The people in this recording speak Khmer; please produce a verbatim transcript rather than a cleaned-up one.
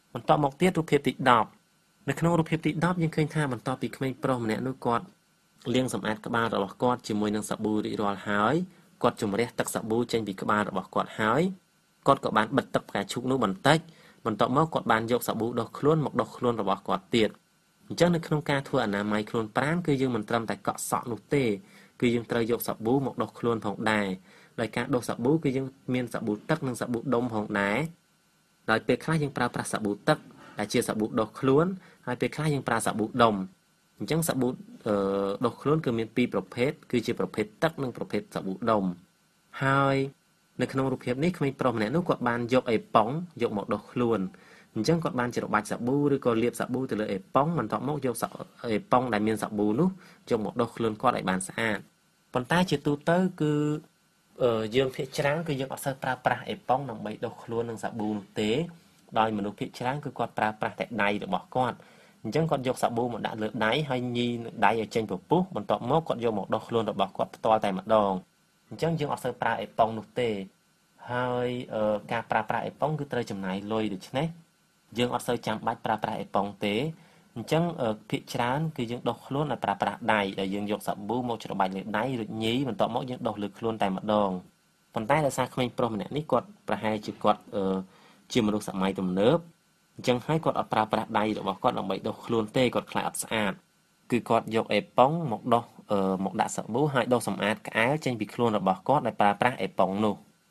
បន្ទាប់មកទៀតរូបភាពទីដប់នៅក្នុងរូបភាពទីដប់យើងឃើញថាបន្ទាប់ពីក្មេងប្រុសម្នាក់នោះគាត់លាងសម្អាតក្បាលរបស់គាត់ជាមួយនឹងសាប៊ូរួចរាល់ហើយគាត់ជំរះទឹកសាប៊ូចេញពីក្បាលរបស់គាត់ហើយគាត់ក៏បានបិទទឹកផ្កាឈូកនោះបន្តិចបន្ទាប់មកគាត់បានយកសាប៊ូដុសខ្លួនមកដុសខ្លួនរបស់គាត់ទៀតអញ្ចឹងនៅក្នុងការធ្វើអនាម័យខ្លួនប្រាណគឺយើងមិនត្រឹមតែកក់សក់នោះទេគឺយើងត្រូវយកសាប៊ូមកដុសខ្លួនផងដែរដោយការដុសសាប៊ូគឺយើងមានសាប៊ូទឹកនិងសាប៊ូដុំផងដែរដោយពេលខ្លះយើងប្រើប្រាស់សាប៊ូទឹកដែលជាសាប៊ូដុសខ្លួនហើយពេលខ្លះយើងប្រើសាប៊ូដុំអញ្ចឹងសាប៊ូដុសខ្លួនគឺមានពីរប្រភេទគឺជាប្រភេទទឹកនិងប្រភេទសាប៊ូដុំហើយនៅក្នុងរូបភាពនេះក្មេងប្រុសម្នាក់នោះគាត់បានយកអេប៉ុងយកមកដុសខ្លួនអញ្ចឹងគាត់បានច្របាច់សាប៊ូឬក៏លាបសាប៊ូទៅលើអេប៉ុងបន្ទាប់មកយកអេប៉ុងដែលមានសាប៊ូនោះយកមកដុសខ្លួនគាត់ឲ្យបានស្អាតប៉ុន្តែជាទូទៅគឺយើងភាគច្រើនគឺយើងអត់សូវប្រើប្រាស់អេប៉ុងដើម្បីដុសខ្លួននឹងសាប៊ូនោះទេដោយមនុស្សភាគច្រើនគឺគាត់ប្រើប្រាស់តែដៃរបស់គាត់អញ្ចឹងគាត់យកសាប៊ូមកដាក់លើដៃហើយញីដៃឲ្យចេញពពុះបន្ទាប់មកគាត់យកមកដុសខ្លួនរបស់គាត់ផ្ទាល់តែម្ដងអញ្ចឹងយើងអត់សូវប្រើអេប៉ុងនោះទេហើយការប្រើប្រាស់អេប៉ុងគឺត្រូវចំណាយលុយដូច្នេះយើងអត់សូវចាំបាច់ប្រើប្រាស់អេប៉ុងទេអញ្ចឹងភាគច្រើនគឺយើងដុសខ្លួនដោយប្រើប្រាស់ដៃដែលយើងយកសាប៊ូមកច្របាច់លើដៃរួចញីបន្ទាប់មកយើងដុសលើខ្លួនតែម្ដងប៉ុន្តែដោយសារក្មេងប្រុសម្នាក់នេះគាត់ប្រហែលជាគាត់ជាមនុស្សសម័យទំនើបអញ្ចឹងហើយគាត់អត់ប្រើប្រាស់ដៃរបស់គាត់ដើម្បីដុសខ្លួនទេគាត់ខ្លាចអត់ស្អាតគឺគាត់យកអេប៉ុងមកដុសមកដាក់សាប៊ូហើយដុសសម្អាតក្អែលចេញពីខ្លួនរបស់គាត់ដោយប្រើប្រាស់អេប៉ុងនោះ